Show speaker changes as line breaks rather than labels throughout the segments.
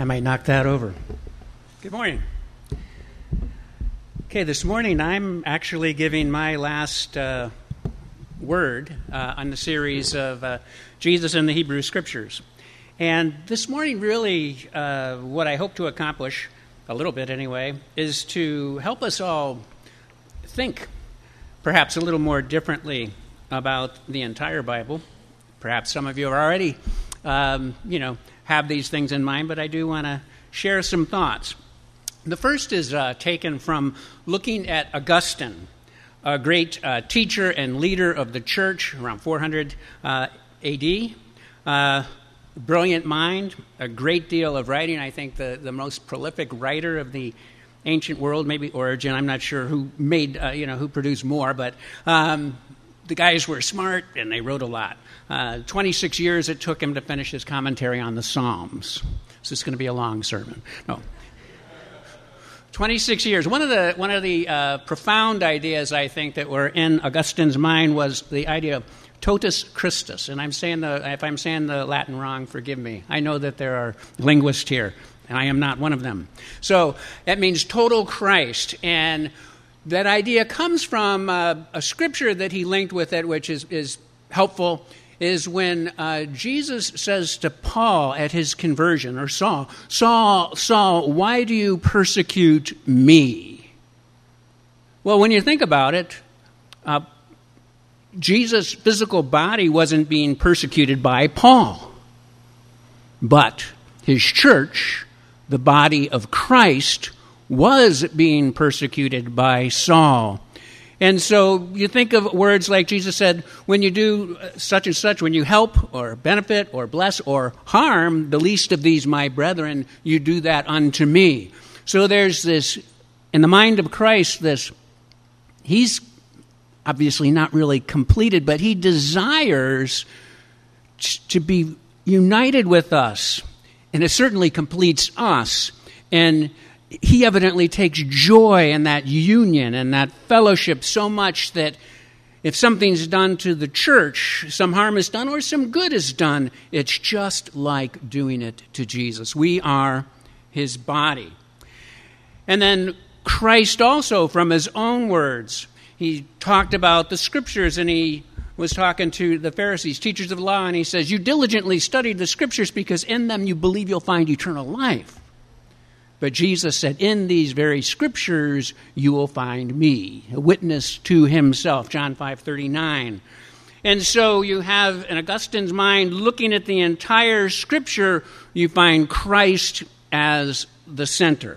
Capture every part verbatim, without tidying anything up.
I might knock that over. Good morning. Okay, this morning I'm actually giving my last uh, word uh, on the series of uh, Jesus in the Hebrew Scriptures. And this morning really uh, what I hope to accomplish, a little bit anyway, is to help us all think perhaps a little more differently about the entire Bible. Perhaps some of you are already, um, you know, have these things in mind, but I do want to share some thoughts. The first is uh, taken from looking at Augustine, a great uh, teacher and leader of the church around four hundred uh, A D. Uh, brilliant mind, a great deal of writing. I think the, the most prolific writer of the ancient world, maybe Origen. I'm not sure who made, uh, you know, who produced more, but um, the guys were smart and they wrote a lot. Uh, twenty-six years it took him to finish his commentary on the Psalms. So this is going to be a long sermon. No. twenty-six years. One of the one of the uh, profound ideas, I think, that were in Augustine's mind was the idea of totus Christus. And I'm saying the if I'm saying the Latin wrong, forgive me. I know that there are linguists here, and I am not one of them. So that means total Christ. And that idea comes from uh, a scripture that he linked with it, which is, is helpful, is when uh, Jesus says to Paul at his conversion, or Saul, Saul, Saul, why do you persecute me? Well, when you think about it, uh, Jesus' physical body wasn't being persecuted by Paul, but his church, the body of Christ, was being persecuted by Saul. And so you think of words like Jesus said, when you do such and such, when you help or benefit or bless or harm the least of these my brethren, you do that unto me. So there's this, in the mind of Christ, this, he's obviously not really completed, but he desires to be united with us. And it certainly completes us. And he evidently takes joy in that union and that fellowship so much that if something's done to the church, some harm is done or some good is done, it's just like doing it to Jesus. We are his body. And then Christ also, from his own words, he talked about the scriptures, and he was talking to the Pharisees, teachers of the law, and he says, you diligently study the scriptures because in them you believe you'll find eternal life. But Jesus said, in these very scriptures you will find me, a witness to himself, John five thirty-nine. And so you have, in Augustine's mind, looking at the entire scripture, you find Christ as the center.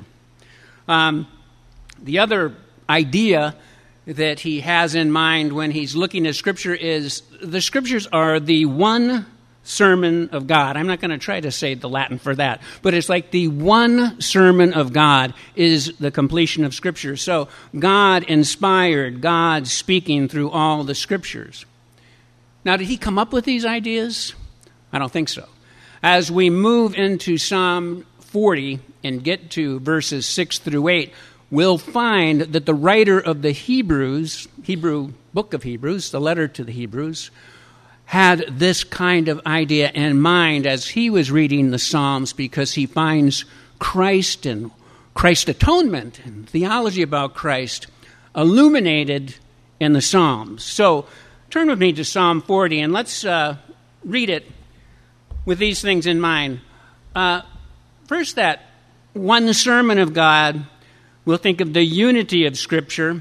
Um, the other idea that he has in mind when he's looking at Scripture is the Scriptures are the one sermon of God. I'm not going to try to say the Latin for that, but it's like the one sermon of God is the completion of Scripture. So God inspired, God speaking through all the Scriptures. Now, did he come up with these ideas? I don't think so. As we move into Psalm forty and get to verses six through eight, we'll find that the writer of the Hebrews, Hebrew book of Hebrews, the letter to the Hebrews, had this kind of idea in mind as he was reading the Psalms, because he finds Christ and Christ's atonement and theology about Christ illuminated in the Psalms. So turn with me to Psalm forty, and let's uh, read it with these things in mind. Uh, first, that one sermon of God. We'll think of the unity of Scripture.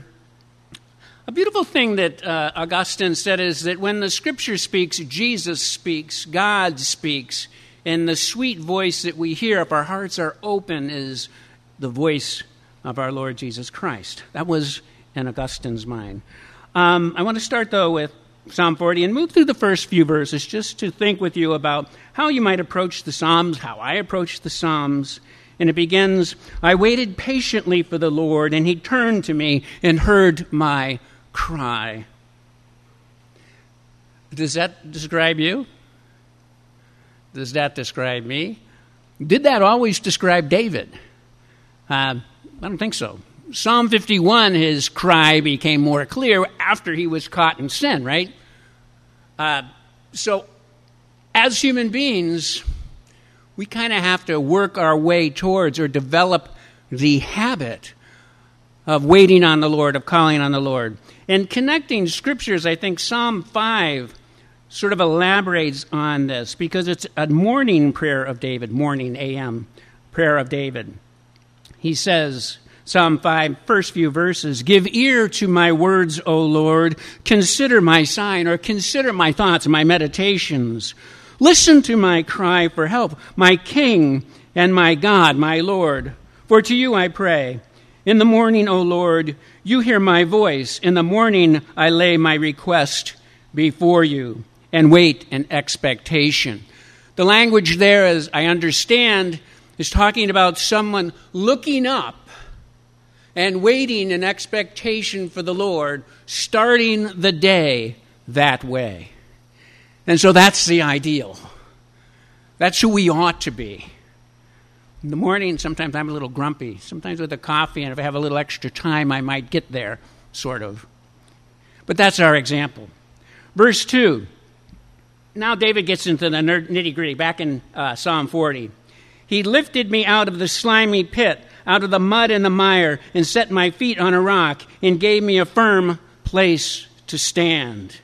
A beautiful thing that uh, Augustine said is that when the Scripture speaks, Jesus speaks, God speaks, and the sweet voice that we hear, if our hearts are open, is the voice of our Lord Jesus Christ. That was in Augustine's mind. Um, I want to start, though, with Psalm forty and move through the first few verses just to think with you about how you might approach the Psalms, how I approach the Psalms. And it begins, I waited patiently for the Lord, and he turned to me and heard my cry. Does that describe you? Does that describe me? Did that always describe David? Uh, I don't think so. Psalm fifty-one, his cry became more clear after he was caught in sin, right? Uh, so as human beings, we kind of have to work our way towards or develop the habit of waiting on the Lord, of calling on the Lord. And connecting scriptures, I think Psalm five sort of elaborates on this because it's a morning prayer of David, morning A M prayer of David. He says, Psalm five, first few verses, "Give ear to my words, O Lord. Consider my sign," or consider my thoughts, my meditations. "Listen to my cry for help, my King and my God, my Lord. For to you I pray. In the morning, O Lord, you hear my voice. In the morning I lay my request before you and wait in expectation." The language there, as I understand, is talking about someone looking up and waiting in expectation for the Lord, starting the day that way. And so that's the ideal. That's who we ought to be. In the morning, sometimes I'm a little grumpy. Sometimes with the coffee, and if I have a little extra time, I might get there, sort of. But that's our example. Verse two. Now David gets into the nitty-gritty, back in uh, Psalm forty. "He lifted me out of the slimy pit, out of the mud and the mire, and set my feet on a rock, and gave me a firm place to stand."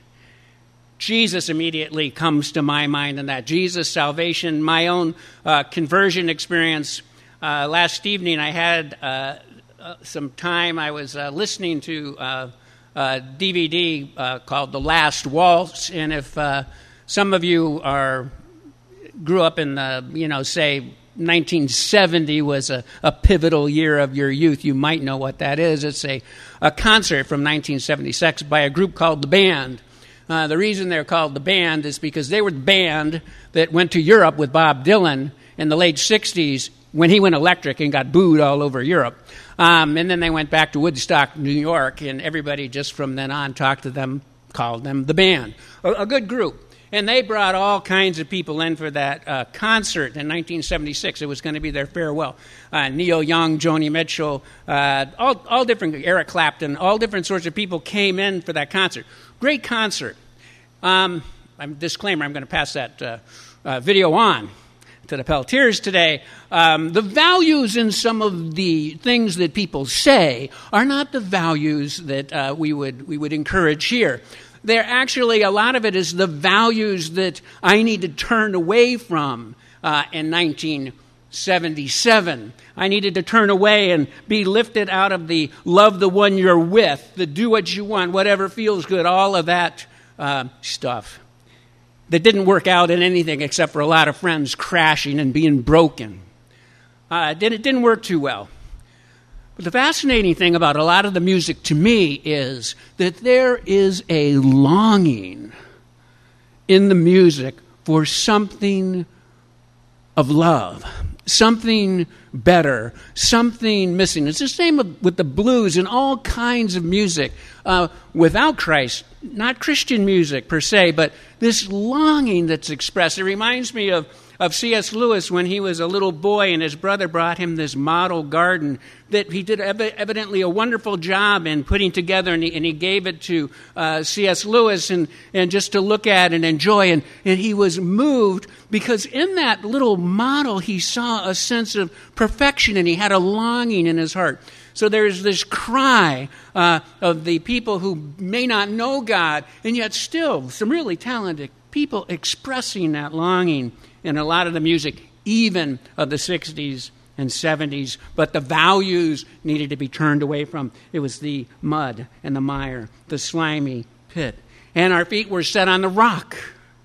Jesus immediately comes to my mind in that. Jesus, salvation, my own uh, conversion experience. Uh, last evening I had uh, uh, some time. I was uh, listening to uh, a D V D uh, called The Last Waltz, and if uh, some of you are grew up in the, you know, say nineteen seventy was a, a pivotal year of your youth, you might know what that is. It's a, a concert from nineteen seventy-six by a group called The Band. Uh, the reason they're called The Band is because they were the band that went to Europe with Bob Dylan in the late sixties when he went electric and got booed all over Europe. Um, and then they went back to Woodstock, New York, and everybody just from then on talked to them, called them The Band. A, a good group. And they brought all kinds of people in for that uh, concert in nineteen seventy-six. It was going to be their farewell. Uh, Neil Young, Joni Mitchell, uh, all, all different, Eric Clapton, all different sorts of people came in for that concert. Great concert. Um, I'm, disclaimer, I'm going to pass that uh, uh, video on to the Peltiers today. Um, the values in some of the things that people say are not the values that uh, we would we would encourage here. They're actually, a lot of it is the values that I need to turn away from uh, in nineteen seventy-seven. I needed to turn away and be lifted out of the love the one you're with, the do what you want, whatever feels good, all of that uh, stuff that didn't work out in anything except for a lot of friends crashing and being broken. Uh, it didn't work too well. But the fascinating thing about a lot of the music to me is that there is a longing in the music for something of love, something better, something missing. It's the same with the blues and all kinds of music uh, without Christ, not Christian music per se, but this longing that's expressed. It reminds me of of C S Lewis when he was a little boy and his brother brought him this model garden that he did ev- evidently a wonderful job in putting together, and he, and he gave it to uh, C S Lewis and, and just to look at and enjoy. And, and he was moved because in that little model he saw a sense of perfection and he had a longing in his heart. So there's this cry uh, of the people who may not know God, and yet still some really talented people expressing that longing in a lot of the music, even of the sixties and seventies, but the values needed to be turned away from. It was the mud and the mire, the slimy pit. And our feet were set on the rock.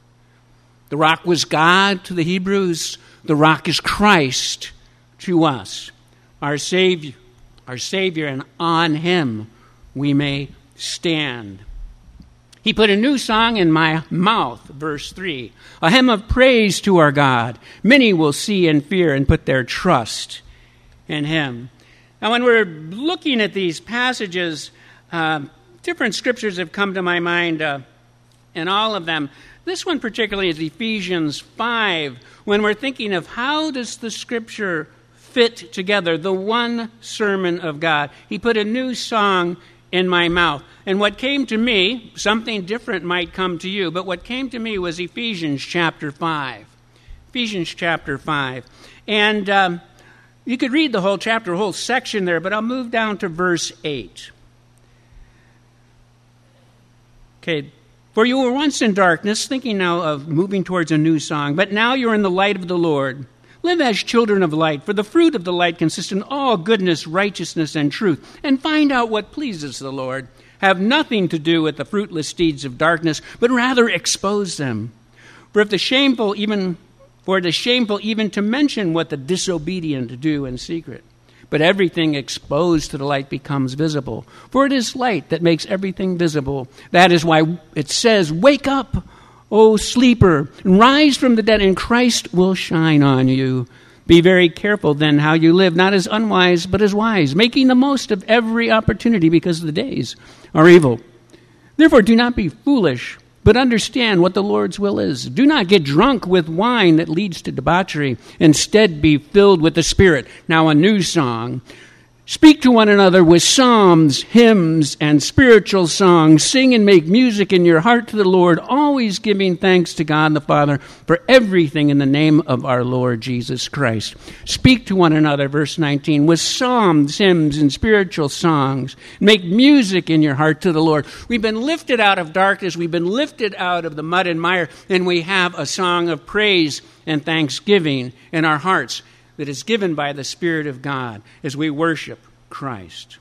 The rock was God to the Hebrews. The rock is Christ to us, our Savior, our Savior, and on Him we may stand. He put a new song in my mouth, verse three, a hymn of praise to our God. Many will see and fear and put their trust in Him. Now, when we're looking at these passages, uh, different scriptures have come to my mind, uh, and all of them. This one particularly is Ephesians five, when we're thinking of how does the scripture fit together, the one sermon of God. He put a new song in my mouth. And what came to me, something different might come to you, but what came to me was Ephesians chapter five. Ephesians chapter five. And um, you could read the whole chapter, a whole section there, but I'll move down to verse eight. Okay. For you were once in darkness, thinking now of moving towards a new song, but now you're in the light of the Lord. Live as children of light, for the fruit of the light consists in all goodness, righteousness, and truth. And find out what pleases the Lord. Have nothing to do with the fruitless deeds of darkness, but rather expose them. For if the shameful even for it is shameful even to mention what the disobedient do in secret. But everything exposed to the light becomes visible. For it is light that makes everything visible. That is why it says, "Wake up, O sleeper, and rise from the dead, and Christ will shine on you. Be very careful then how you live, not as unwise, but as wise, making the most of every opportunity, because the days are evil. Therefore do not be foolish, but understand what the Lord's will is. Do not get drunk with wine that leads to debauchery. Instead, be filled with the Spirit." Now a new song. "Speak to one another with psalms, hymns, and spiritual songs. Sing and make music in your heart to the Lord, always giving thanks to God the Father for everything in the name of our Lord Jesus Christ." Speak to one another, verse nineteen, with psalms, hymns, and spiritual songs. Make music in your heart to the Lord. We've been lifted out of darkness. We've been lifted out of the mud and mire, and we have a song of praise and thanksgiving in our hearts that is given by the Spirit of God as we worship Christ.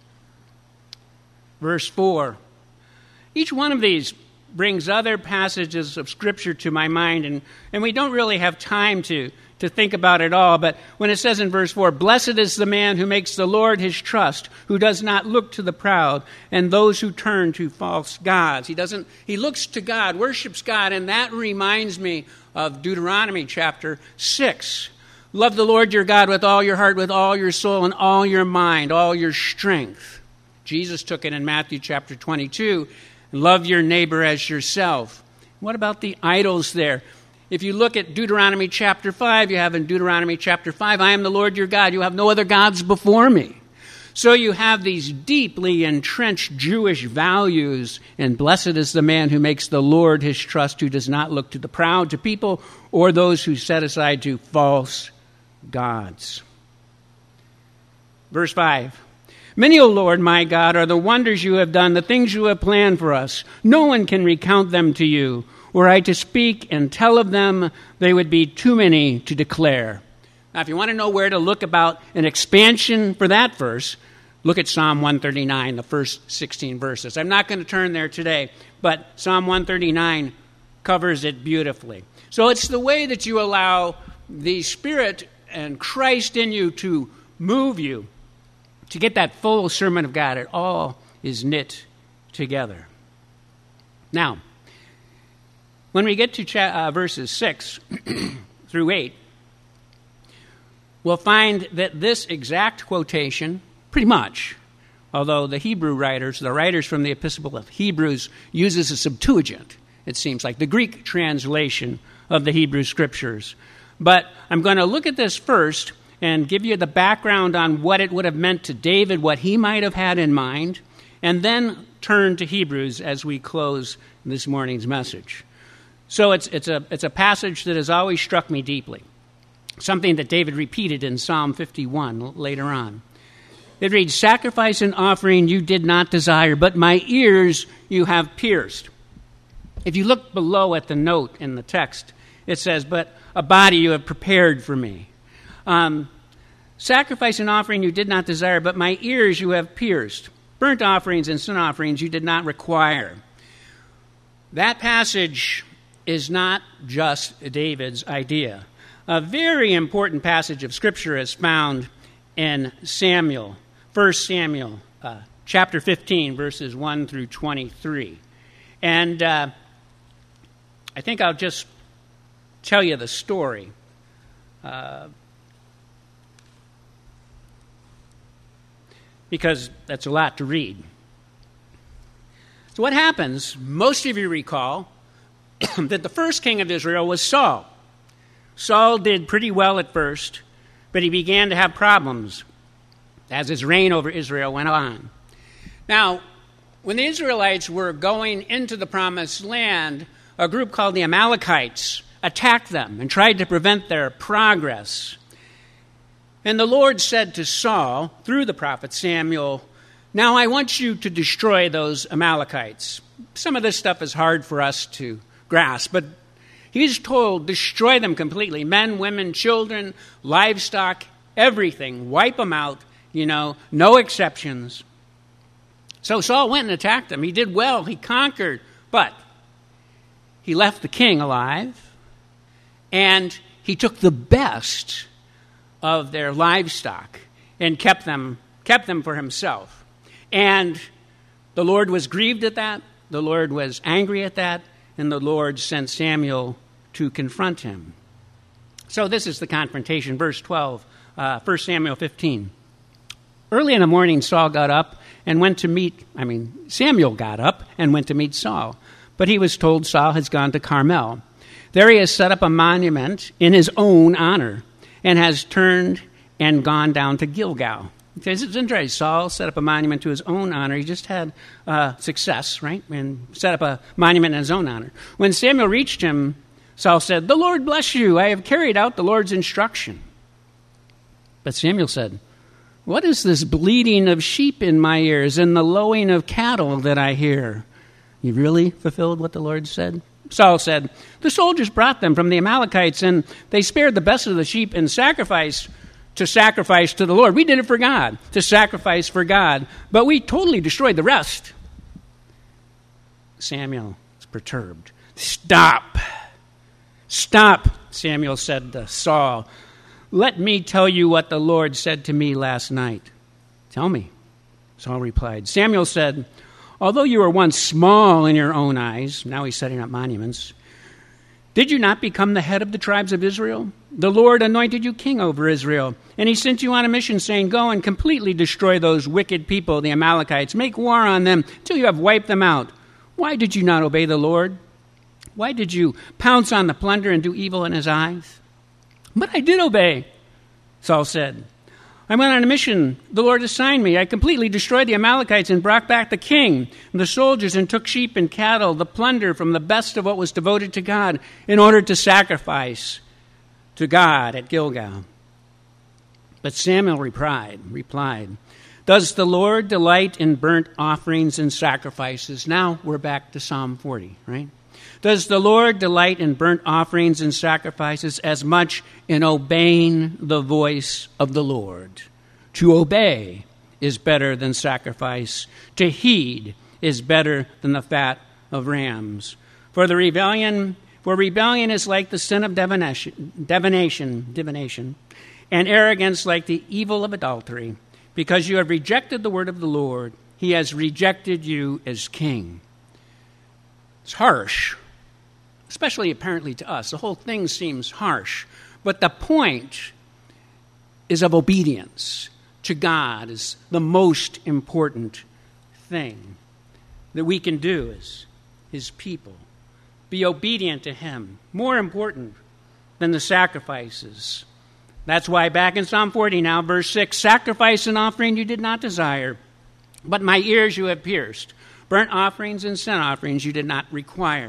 Verse four. Each one of these brings other passages of Scripture to my mind, and, and we don't really have time to, to think about it all, but when it says in verse four, "Blessed is the man who makes the Lord his trust, who does not look to the proud, and those who turn to false gods." He doesn't, he looks to God, worships God, and that reminds me of Deuteronomy chapter six. "Love the Lord your God with all your heart, with all your soul, and all your mind, all your strength." Jesus took it in Matthew chapter twenty-two. "Love your neighbor as yourself." What about the idols there? If you look at Deuteronomy chapter five, you have in Deuteronomy chapter five, "I am the Lord your God. You have no other gods before me." So you have these deeply entrenched Jewish values, and blessed is the man who makes the Lord his trust, who does not look to the proud, to people, or those who set aside to false gods. Verse five. "Many, O Lord, my God, are the wonders you have done, the things you have planned for us. No one can recount them to you. Were I to speak and tell of them, they would be too many to declare." Now, if you want to know where to look about an expansion for that verse, look at Psalm one thirty-nine, the first sixteen verses. I'm not going to turn there today, but Psalm one thirty-nine covers it beautifully. So it's the way that you allow the Spirit and Christ in you to move you to get that full sermon of God. It all is knit together. Now, when we get to cha- uh, verses six through eight, we'll find that this exact quotation, pretty much, although the Hebrew writers, the writers from the Epistle of Hebrews, uses a Septuagint, it seems like, the Greek translation of the Hebrew Scriptures. But I'm going to look at this first and give you the background on what it would have meant to David, what he might have had in mind, and then turn to Hebrews as we close this morning's message. So it's it's a it's a passage that has always struck me deeply, something that David repeated in Psalm fifty-one later on. It reads, "Sacrifice and offering you did not desire, but my ears you have pierced." If you look below at the note in the text, it says, "But a body you have prepared for me." Um, Sacrifice and offering you did not desire, but my ears you have pierced. Burnt offerings and sin offerings you did not require. That passage is not just David's idea. A very important passage of Scripture is found in Samuel, First Samuel, uh, chapter fifteen, verses one through twenty-three. And uh, I think I'll just tell you the story. Uh, because that's a lot to read. So what happens, most of you recall, that the first king of Israel was Saul. Saul did pretty well at first, but he began to have problems as his reign over Israel went on. Now, when the Israelites were going into the promised land, a group called the Amalekites attacked them and tried to prevent their progress. And the Lord said to Saul, through the prophet Samuel, "Now I want you to destroy those Amalekites." Some of this stuff is hard for us to grasp, but he's told, destroy them completely. Men, women, children, livestock, everything. Wipe them out, you know, no exceptions. So Saul went and attacked them. He did well. He conquered. But he left the king alive, and he took the best of their livestock and kept them, kept them for himself. And the Lord was grieved at that. The Lord was angry at that. And the Lord sent Samuel to confront him. So this is the confrontation. Verse twelve, uh, First Samuel fifteen. Early in the morning, Saul got up and went to meet, I mean, Samuel got up and went to meet Saul. But he was told Saul has gone to Carmel. There he has set up a monument in his own honor and has turned and gone down to Gilgal. It's interesting. Saul set up a monument to his own honor. He just had uh, success, right? And set up a monument in his own honor. When Samuel reached him, Saul said, "The Lord bless you. I have carried out the Lord's instruction." But Samuel said, "What is this bleating of sheep in my ears and the lowing of cattle that I hear?" You really fulfilled what the Lord said? Saul said, "The soldiers brought them from the Amalekites, and they spared the best of the sheep and sacrificed to sacrifice to the Lord. We did it for God, to sacrifice for God, but we totally destroyed the rest." Samuel is perturbed. "Stop. Stop," Samuel said to Saul. "Let me tell you what the Lord said to me last night." "Tell me," Saul replied. Samuel said, "Although you were once small in your own eyes," now he's setting up monuments, "did you not become the head of the tribes of Israel? The Lord anointed you king over Israel, and he sent you on a mission saying, 'Go and completely destroy those wicked people, the Amalekites. Make war on them till you have wiped them out.' Why did you not obey the Lord? Why did you pounce on the plunder and do evil in his eyes?" "But I did obey," Saul said. "I went on a mission the Lord assigned me. I completely destroyed the Amalekites and brought back the king and the soldiers and took sheep and cattle, the plunder from the best of what was devoted to God, in order to sacrifice to God at Gilgal." But Samuel replied, replied, "Does the Lord delight in burnt offerings and sacrifices?" Now we're back to Psalm forty, right? "Does the Lord delight in burnt offerings and sacrifices as much in obeying the voice of the Lord? To obey is better than sacrifice. To heed is better than the fat of rams. For the rebellion, for rebellion is like the sin of divination, divination, divination, and arrogance like the evil of adultery. Because you have rejected the word of the Lord, he has rejected you as king." It's harsh, especially apparently to us. The whole thing seems harsh. But the point is of obedience to God is the most important thing that we can do as his people. Be obedient to him. More important than the sacrifices. That's why back in Psalm forty now, verse six, "Sacrifice and offering you did not desire, but my ears you have pierced. Burnt offerings and sin offerings you did not require."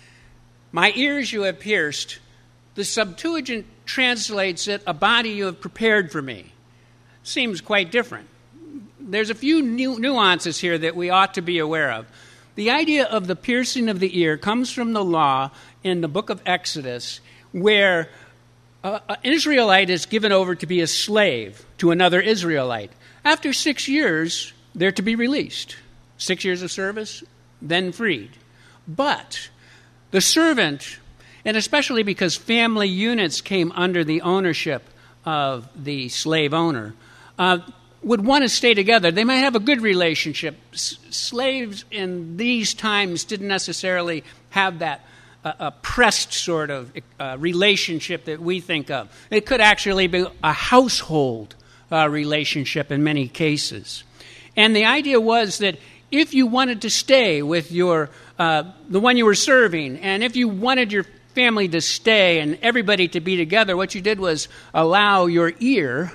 My ears you have pierced. The Septuagint translates it, "a body you have prepared for me." Seems quite different. There's a few nu- nuances here that we ought to be aware of. The idea of the piercing of the ear comes from the law in the book of Exodus, where uh, an Israelite is given over to be a slave to another Israelite. After six years, they're to be released. Six years of service, then freed. But the servant, and especially because family units came under the ownership of the slave owner, uh, would want to stay together. They might have a good relationship. S- slaves in these times didn't necessarily have that uh, oppressed sort of uh, relationship that we think of. It could actually be a household uh, relationship in many cases. And the idea was that if you wanted to stay with your uh, the one you were serving, and if you wanted your family to stay and everybody to be together, what you did was allow your ear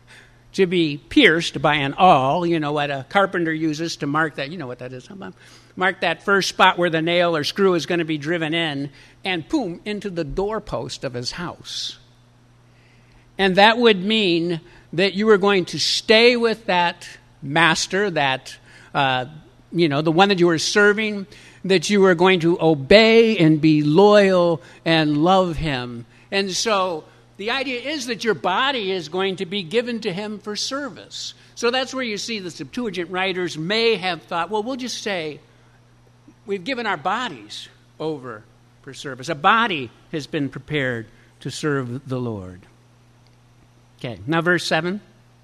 to be pierced by an awl, you know, what a carpenter uses to mark that. You know what that is. mark that first spot where the nail or screw is going to be driven in, and boom, into the doorpost of his house. And that would mean that you were going to stay with that master, that, uh, you know, the one that you were serving, that you were going to obey and be loyal and love him. And so the idea is that your body is going to be given to him for service. So that's where you see the Septuagint writers may have thought, well, we'll just say we've given our bodies over for service. A body has been prepared to serve the Lord. Okay, now verse seven.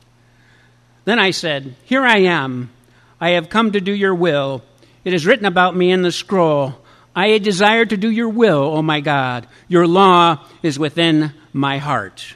Then I said, here I am. I have come to do your will. It is written about me in the scroll. I desire to do your will, O my God. Your law is within my heart.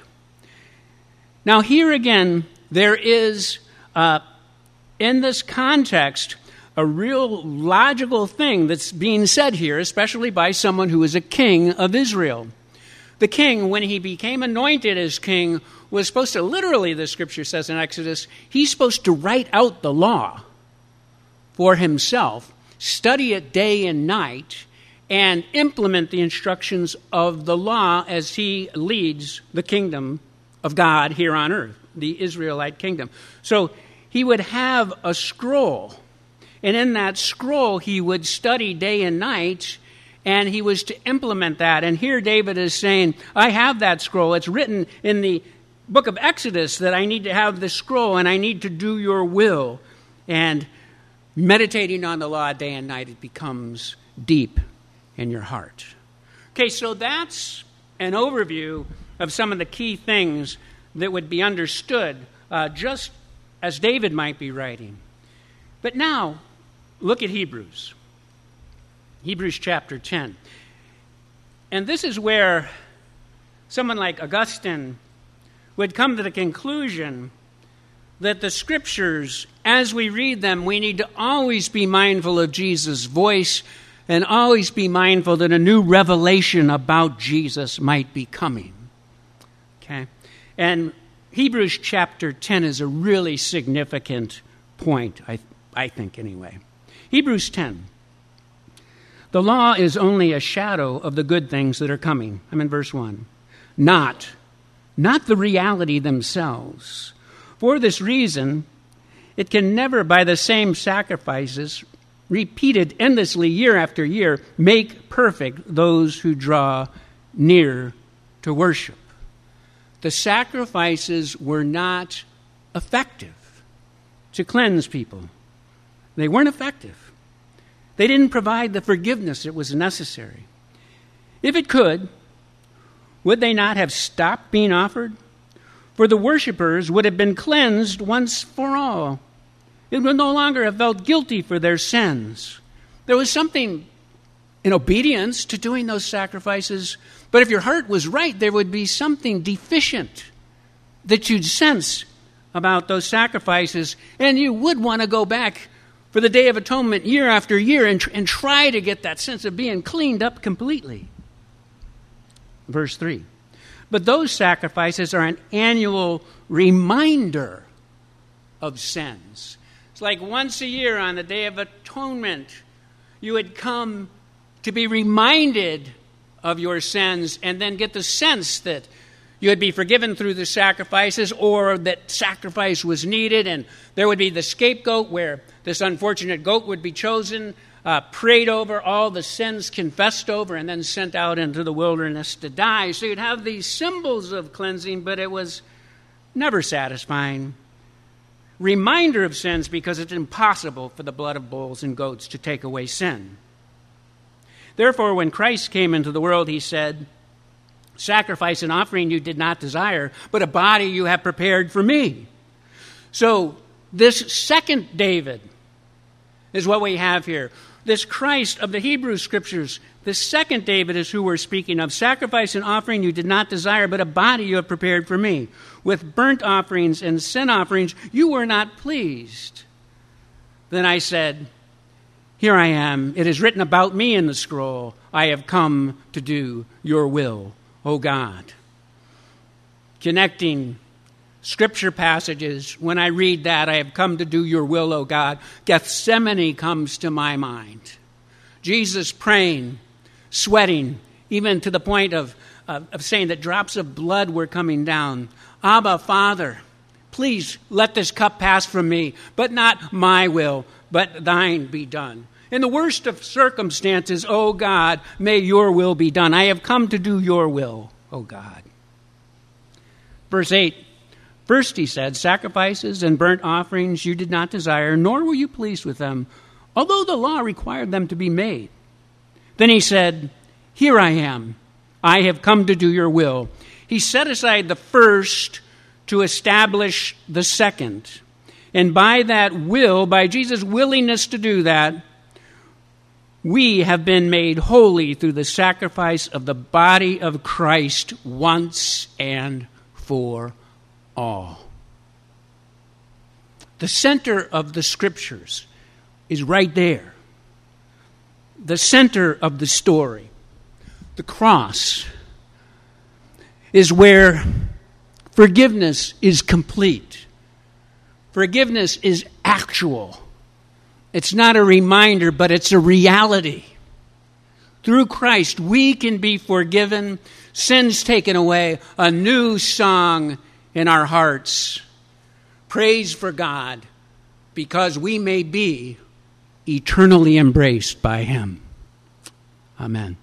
Now here again, there is, uh, in this context, a real logical thing that's being said here, especially by someone who is a king of Israel. The king, when he became anointed as king, was supposed to, literally, the scripture says in Exodus, he's supposed to write out the law for himself, study it day and night, and implement the instructions of the law as he leads the kingdom of God here on earth, the Israelite kingdom. So he would have a scroll, and in that scroll he would study day and night, and he was to implement that. And here David is saying, I have that scroll. It's written in the book of Exodus that I need to have this scroll, and I need to do your will. And meditating on the law day and night, it becomes deep in your heart. Okay, so that's an overview of some of the key things that would be understood uh, just as David might be writing. But now, look at Hebrews. Hebrews chapter ten. And this is where someone like Augustine would come to the conclusion that the scriptures, as we read them, we need to always be mindful of Jesus' voice and always be mindful that a new revelation about Jesus might be coming. Okay? And Hebrews chapter ten is a really significant point, I, I think anyway. Hebrews ten. The law is only a shadow of the good things that are coming. I'm in verse one. Not, not the reality themselves. For this reason, it can never, by the same sacrifices, repeated endlessly year after year, make perfect those who draw near to worship. The sacrifices were not effective to cleanse people. They weren't effective. They didn't provide the forgiveness that was necessary. If it could, would they not have stopped being offered? For the worshipers would have been cleansed once for all. It would no longer have felt guilty for their sins. There was something in obedience to doing those sacrifices, but if your heart was right, there would be something deficient that you'd sense about those sacrifices, and you would want to go back for the Day of Atonement year after year and, and try to get that sense of being cleaned up completely. Verse three. But those sacrifices are an annual reminder of sins. It's like once a year on the Day of Atonement, you would come to be reminded of your sins and then get the sense that you would be forgiven through the sacrifices, or that sacrifice was needed, and there would be the scapegoat where this unfortunate goat would be chosen, uh, prayed over, all the sins confessed over, and then sent out into the wilderness to die. So you'd have these symbols of cleansing, but it was never satisfying. Reminder of sins, because it's impossible for the blood of bulls and goats to take away sin. Therefore, when Christ came into the world, he said, sacrifice and offering you did not desire, but a body you have prepared for me. So this second David is what we have here. This Christ of the Hebrew Scriptures, the second David is who we're speaking of. Sacrifice and offering you did not desire, but a body you have prepared for me. With burnt offerings and sin offerings you were not pleased. Then I said, here I am. It is written about me in the scroll. I have come to do your will, O God. Connecting scripture passages, when I read that, I have come to do your will, O God, Gethsemane comes to my mind. Jesus praying, sweating, even to the point of, of, of saying that drops of blood were coming down. Abba, Father, please let this cup pass from me, but not my will, but thine be done. In the worst of circumstances, O God, may your will be done. I have come to do your will, O God. Verse eight, first he said, sacrifices and burnt offerings you did not desire, nor were you pleased with them, although the law required them to be made. Then he said, here I am. I have come to do your will. He set aside the first to establish the second. And by that will, by Jesus' willingness to do that, we have been made holy through the sacrifice of the body of Christ once and for all. The center of the Scriptures is right there. The center of the story, the cross, is where forgiveness is complete. Forgiveness is actual. It's not a reminder, but it's a reality. Through Christ, we can be forgiven, sins taken away, a new song in our hearts. Praise for God, because we may be eternally embraced by him. Amen.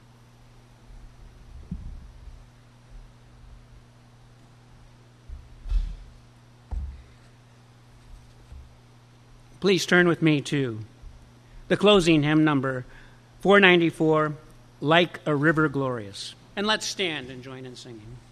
Please turn with me to the closing hymn number four ninety-four, Like a River Glorious. And let's stand and join in singing.